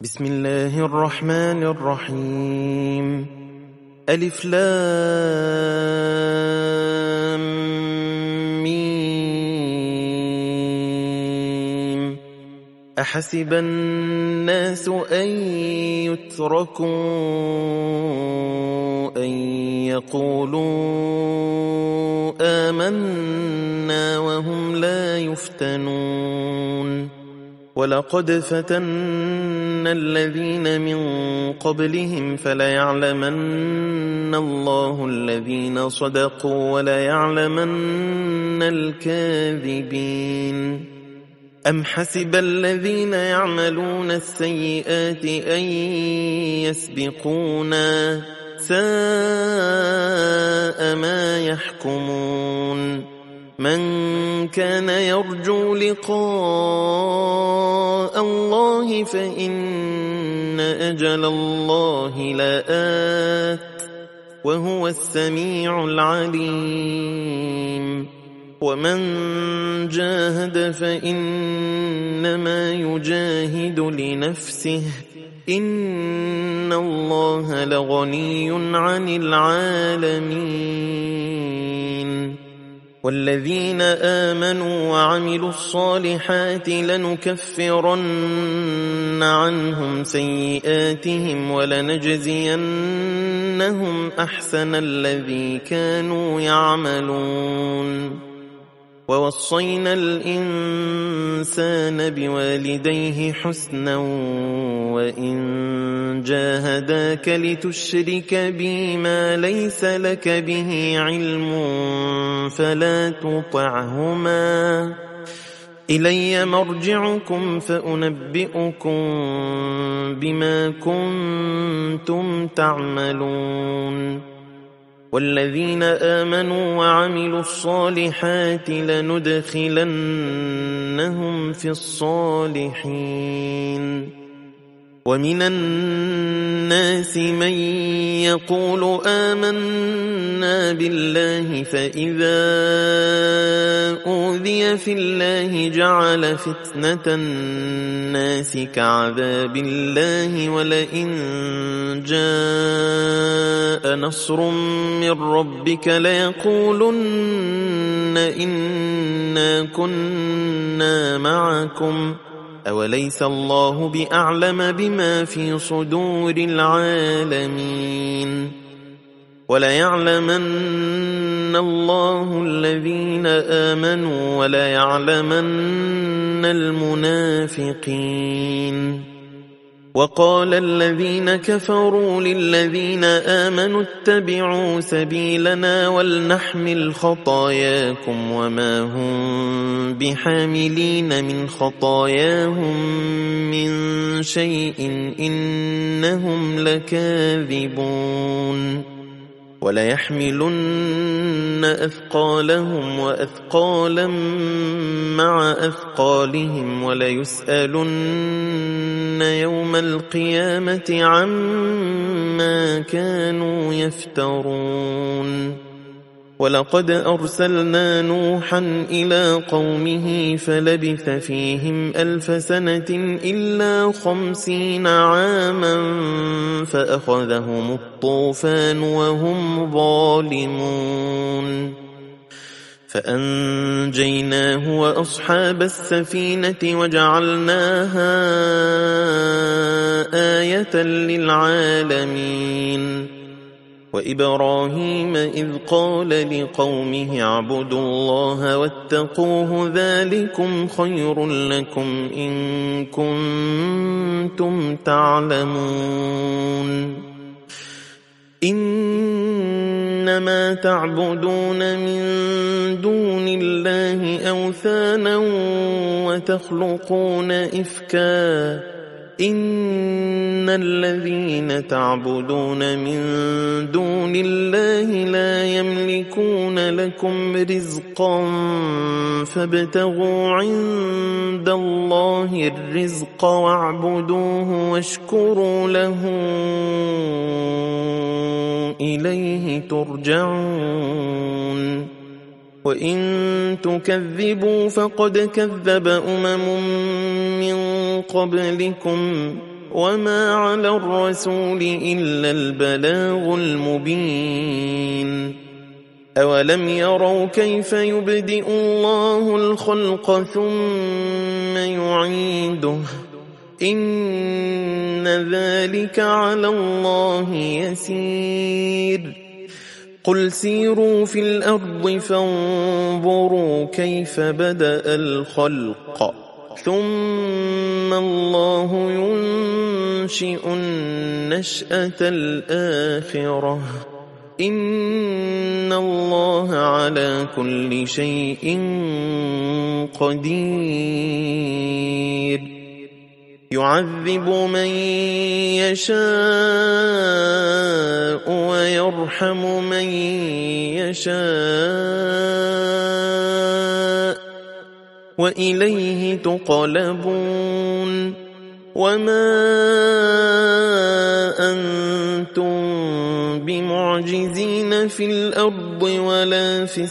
بسم الله الرحمن الرحيم. ألف لام ميم. أحسب الناس أن يتركوا أن يقولوا آمنا وهم لا يفتنون. ولقد فتنا الذين من قبلهم فليعلمن الله الذين صدقوا وليعلمن الكاذبين. أم حسب الذين يعملون السيئات أن يسبقونا ساء ما يحكمون. من كان يرجو لقاء الله فإن أجل الله لآت وهو السميع العليم. ومن جاهد فإنما يجاهد لنفسه إن الله لغني عن العالمين. والذين آمنوا وعملوا الصالحات لنكفرن عنهم سيئاتهم ولنجزينهم أحسن الذي كانوا يعملون. ووصينا الإنسان بوالديه حسنا وإن جاهداك لتشرك بي ما ليس لك به علم فلا تطعهما إلي مرجعكم فأنبئكم بما كنتم تعملون. والذين آمنوا وعملوا الصالحات لندخلنهم في الصالحين. ومن الناس من يقول آمنا بالله فإذا أوذي في الله جعل فتنة الناس كعذاب الله ولئن جاء نصر من ربك ليقولن إنا كنا معكم أوليس الله بأعلم بما في صدور العالمين. وليعلمن الله الذين آمنوا وليعلمن المنافقين. وقال الذين كفروا للذين آمنوا اتبعوا سبيلنا ولنحمل خطاياكم وما هم بحاملين من خطاياهم من شيء إنهم لكاذبون. وليحملن أثقالهم وأثقالا مع أثقالهم وليسألن يوم القيامة عما كانوا يفترون. ولقد أرسلنا نوحا إلى قومه فلبث فيهم 1000 سنة إلا 50 عاما فأخذهم الطوفان وهم ظالمون. فأنجيناه وأصحاب السفينة وجعلناها آية للعالمين. وإبراهيم إذ قال لقومه اعبدوا الله واتقوه ذلكم خير لكم إن كنتم تعلمون. إنما تعبدون من دون الله أوثانا وتخلقون إفكا إن الذين تعبدون من دون الله لا يملكون لكم رزقا فابتغوا عند الله الرزق واعبدوه واشكروا له إليه ترجعون. وإن تكذبوا فقد كذب أمم من قبلكم وما على الرسول إلا البلاغ المبين أولم يروا كيف يبدئ الله الخلق ثم يعيده إن ذلك على الله يسير قل سيروا في الأرض فانظروا كيف بدأ الخلق ثم الله ينشئ النشأة الآخرة إن الله على كل شيء قدير يعذب من يشاء ويرحم من يشاء وإليه تقلبون وما أنتم بمعجزين في الأرض ولا في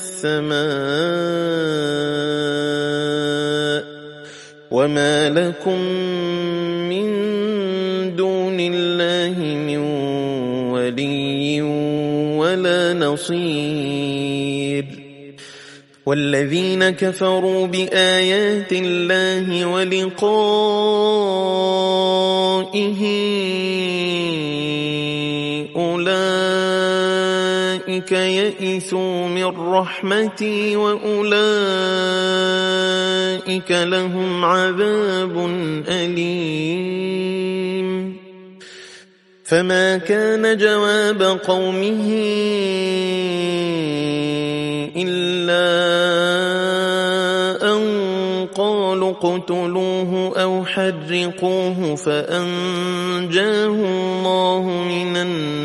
السماء وما لكم من دون الله من ولي ولا نصير والذين كفروا بآيات الله ولقائه أولئك يئسوا من رحمتي وأولئك لهم عذاب أليم فما كان جواب قومه إلا أن قالوا اقتلوه أو حرقوه فأنجاه الله من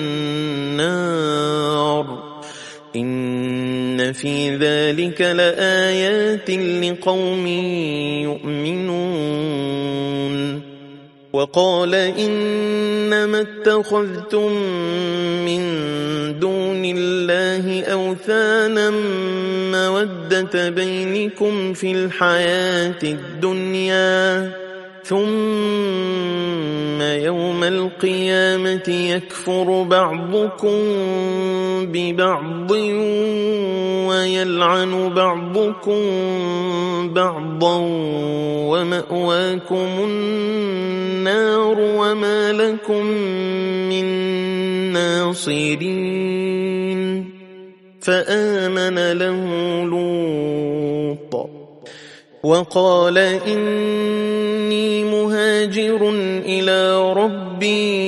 النار إن في ذلك لآيات لقوم يؤمنون وقال إنما اتخذتم من دون الله أوثانا مودة بينكم في الحياة الدنيا ثم يوم القيامة يكفر بعضكم ببعض ويلعن بعضكم بعضا ومأواكم النار وما لكم من ناصرين فآمن له لوط وقال إني مهاجر إلى ربي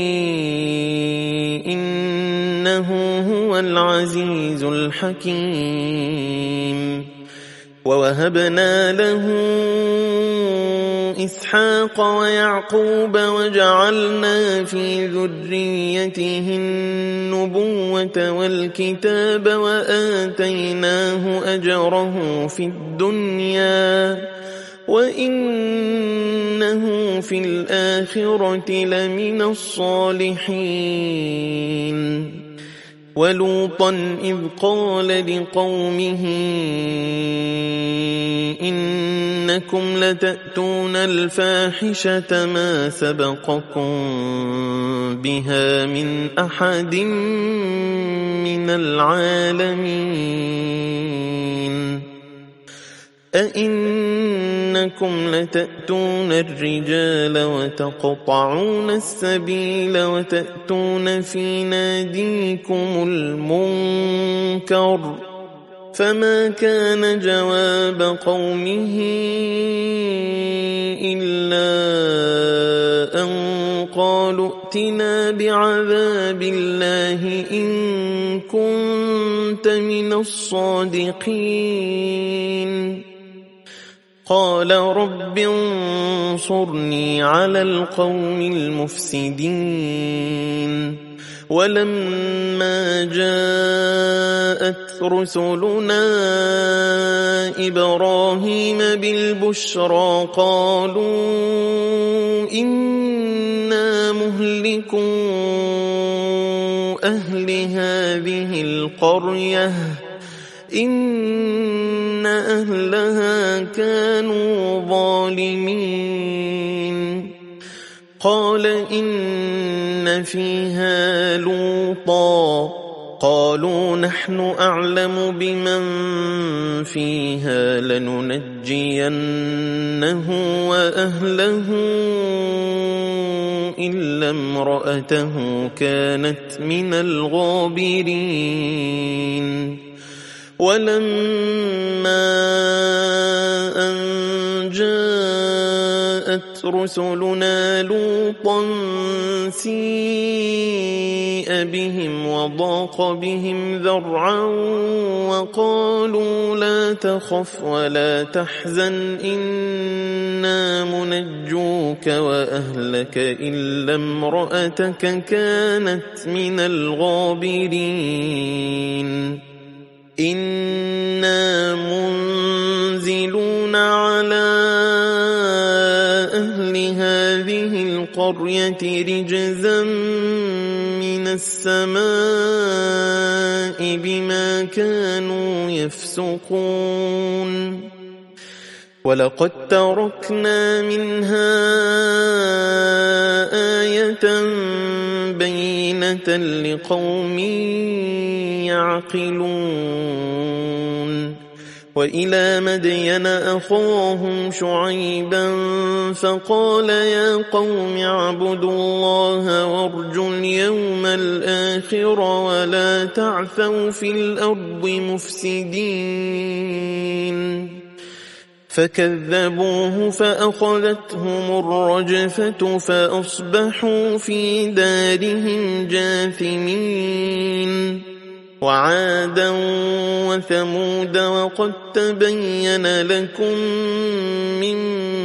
إنه هو العزيز الحكيم ووهبنا له إسحاق ويعقوب وجعلنا في ذريته النبوة والكتاب وآتيناه أجره في الدنيا وإنه في الآخرة لمن الصالحين ولوطا إذ قال لقومه إنكم لتأتون الفاحشة ما سبقكم بها من أحد من العالمين أئنكم لتأتون الرجال وتقطعون السبيل وتأتون في ناديكم المنكر فما كان جواب قومه إلا أن قالوا ائتنا بعذاب الله إن كنت من الصادقين قال رب انصرني على القوم المفسدين ولما جاءت رسلنا إبراهيم بالبشرى قالوا إنا مهلكو أهل هذه القرية إن أهلها كانوا ظالمين قال إن فيها لوطا قالوا نحن أعلم بمن فيها لننجينه وأهله إلا امرأته كانت من الغابرين ولما أن جاءت رسلنا لوطا سيء بهم وضاق بهم ذرعا وقالوا لا تخف ولا تحزن إنا منجوك وأهلك إلا امرأتك كانت من الغابرين إنا منزلون على أهل هذه القرية رجزا من السماء بما كانوا يفسقون ولقد تركنا منها آية بينة لقوم يعقلون وإلى مدين أخاهم شعيبا فقال يا قوم اعبدوا الله وارجوا اليوم الآخر ولا تعثوا في الأرض مفسدين فكذبوه فأخذتهم الرجفة فأصبحوا في دارهم جاثمين وعادا وثمود وقد تبين لكم من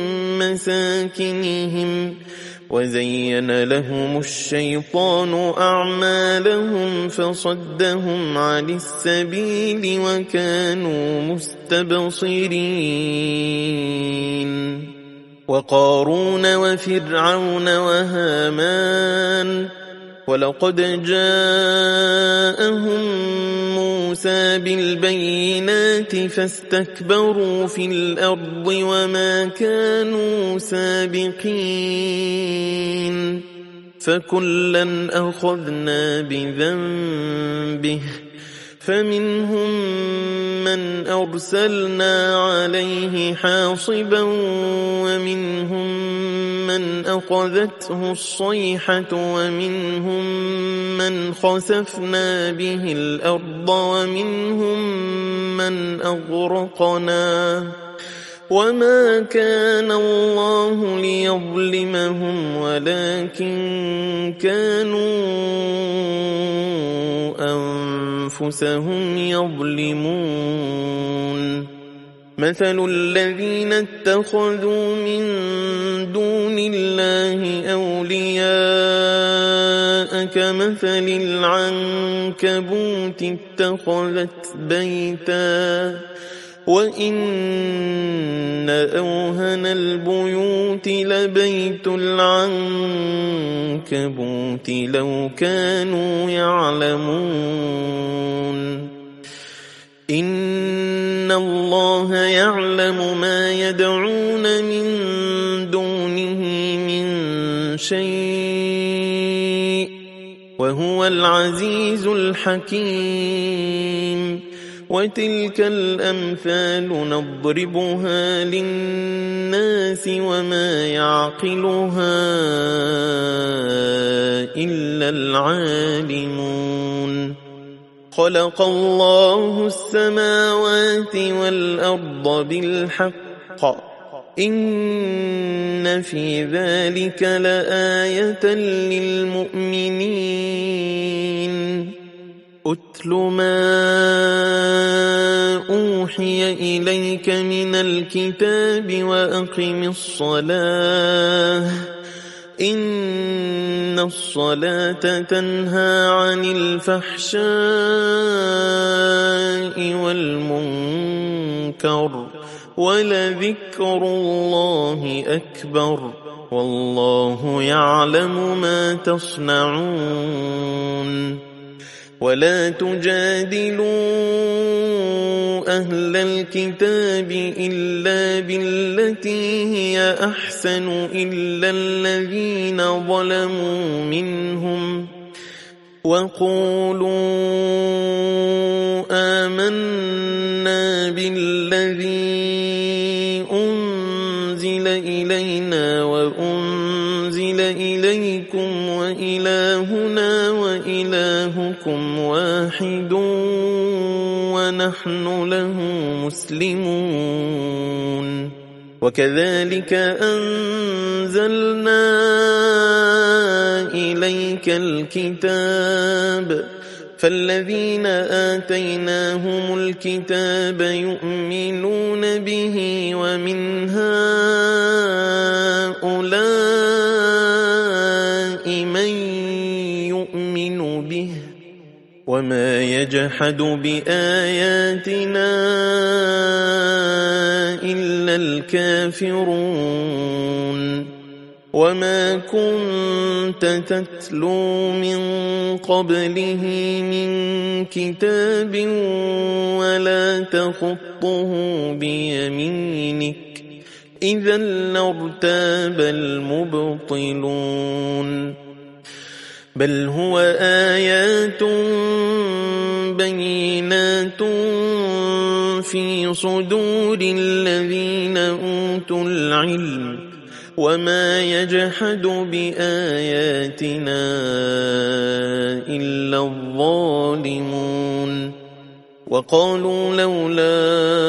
مساكنهم وزين لهم الشيطان أعمالهم فصدهم عن السبيل وكانوا مستبصرين وقارون وفرعون وهامان ولقد جاءهم موسى بالبينات فاستكبروا في الأرض وما كانوا سابقين فكلا أخذنا بذنبه فمنهم من أرسلنا عليه حاصبا ومنهم من أخذته الصيحة ومنهم من خسفنا به الأرض ومنهم من أغرقنا وما كان الله ليظلمهم ولكن كانوا أنفسهم يظلمون مثل الذين اتخذوا من دون الله أولياء كمثل العنكبوت اتخذت بيتا وإن أوهن البيوت لبيت العنكبوت لو كانوا يعلمون إن الله يعلم ما يدعون من دونه من شيء وهو العزيز الحكيم وتلك الأمثال نضربها للناس وما يعقلها إلا العالمون خلق الله السماوات والأرض بالحق إن في ذلك لآية للمؤمنين أتل ما أوحي إليك من الكتاب وأقم الصلاة إن الصلاة تنهى عن الفحشاء والمنكر ولذكر الله أكبر والله يعلم ما تصنعون ولا تجادلوا أهل الكتاب إلا بالتي هي أحسن إلا الذين ظلموا منهم وقولوا آمنا بالذي أنزل إلينا وأنزل إليكم وإلهنا وإلهكم واحد ونحن له مسلمون وكذلك أنزلنا إليك الكتاب فالذين آتيناهم الكتاب يؤمنون به ومن هؤلاء من يؤمن به وما يجحد بآياتنا إلا الكافرون وما كنت تتلو من قبله من كتاب ولا تخطه بيمينك إذا لارتاب المبطلون بل هو آيات بينات في صدور الذين أوتوا العلم وما يجحد بآياتنا إلا الظالمون وقالوا لولا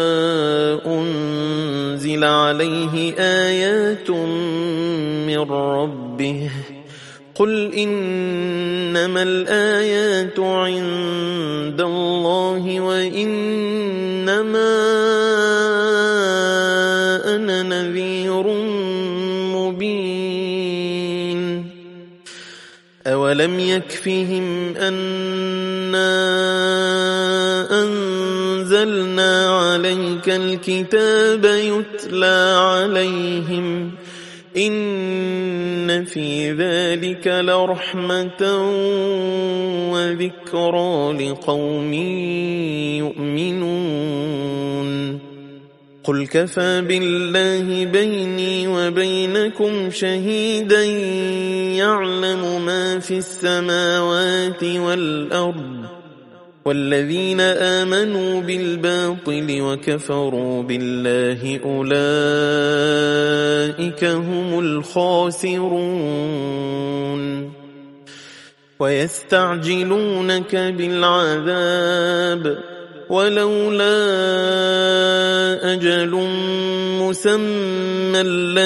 أنزل عليه آيات من ربه قل إنما الآيات عند الله وإنما أنا نذير مبين أولم يكفهم أنا أنزلنا عليك الكتاب يتلى عليهم إن في ذلك لرحمة وذكرى لقوم يؤمنون قل كفى بالله بيني وبينكم شهيدا يعلم ما في السماوات والأرض والذين آمنوا بالباطل وكفروا بالله أولئك هم الخاسرون ويستعجلونك بالعذاب ولولا أجل مسمى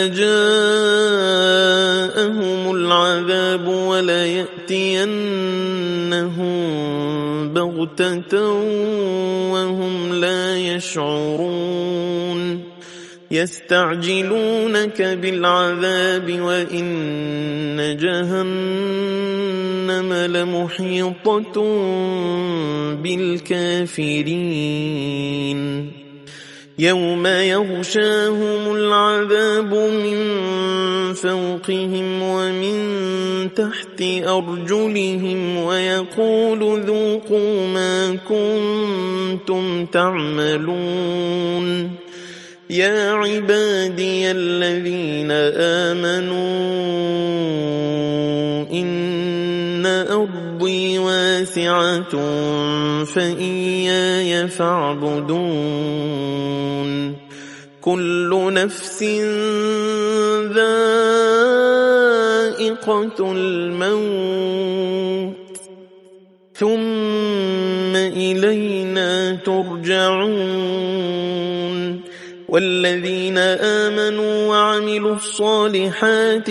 لجاءهم العذاب وليأتينهم بغتة وهم لا يشعرون يستعجلونك بالعذاب وإن جهنم لمحيطة بالكافرين يوم يغشاهم العذاب من فوقهم ومن تحت أرجلهم ويقول ذوقوا ما كنتم تعملون يا عبادي الذين آمنوا إن أرضي واسعة فإياي فاعبدون كل نفس ذائقة الموت ثم إلينا ترجعون والذين آمنوا وعملوا الصالحات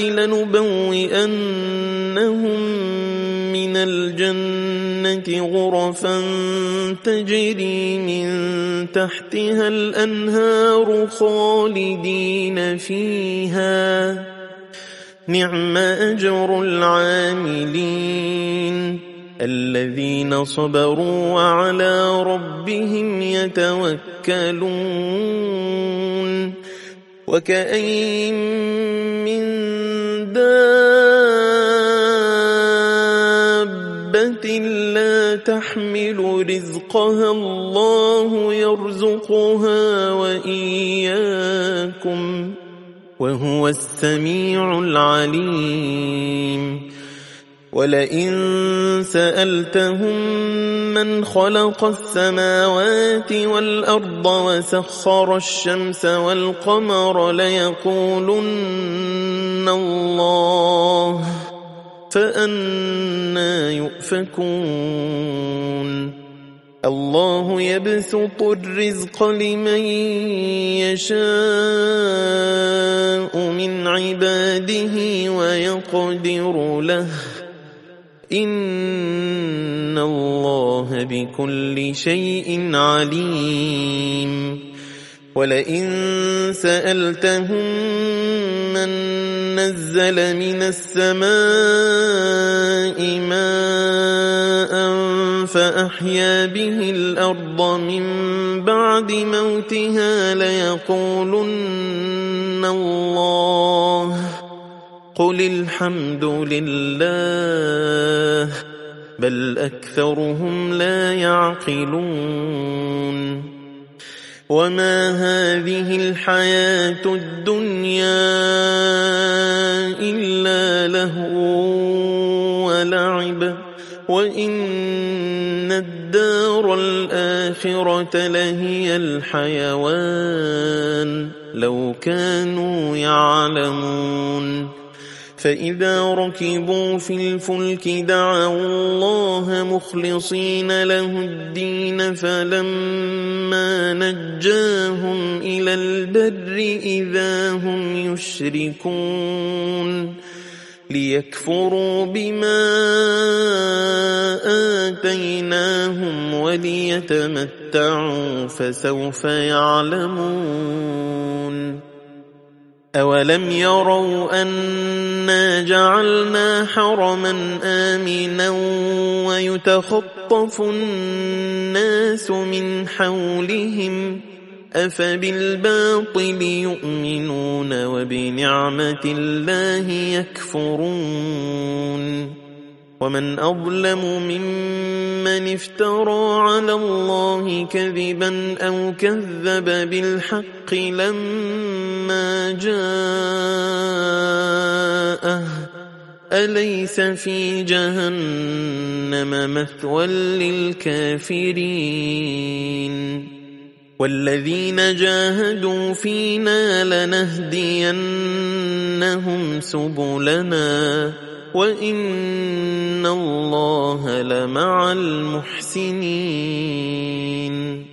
لنبوئنهم من الجنة غرفا تجري من تحتها الأنهار خالدين فيها نعم أجر العاملين الذين صبروا وعلى ربهم يتوكلون وكأين من دابة لا تحمل رزقها الله يرزقها وإياكم وهو السميع العليم ولئن سألتهم من خلق السماوات والأرض وسخر الشمس والقمر ليقولن الله فأنى يؤفكون الله يبسط الرزق لمن يشاء من عباده ويقدر له إن الله بكل شيء عليم ولئن سألتهم من نزل من السماء ماء فأحيا به الأرض من بعد موتها ليقولن الله قل الحمد لله بل أكثرهم لا يعقلون وما هذه الحياة الدنيا إلا لهو ولعب وإن الدار الآخرة لهي الحيوان لو كانوا يعلمون فإذا ركبوا في الفلك دعوا الله مخلصين له الدين فلما نجاهم إلى البر إذا هم يشركون ليكفروا بما آتيناهم وليتمتعوا فسوف يعلمون أولم يروا أنا جعلنا حرما آمنا ويتخطف الناس من حولهم أفبالباطل يؤمنون وبنعمة الله يكفرون ومن أظلم ممن افترى على الله كذبا أو كذب بالحق لما جاءه أليس في جهنم مثوى للكافرين والذين جاهدوا فينا لنهدينهم سبلنا وإن الله لمع المحسنين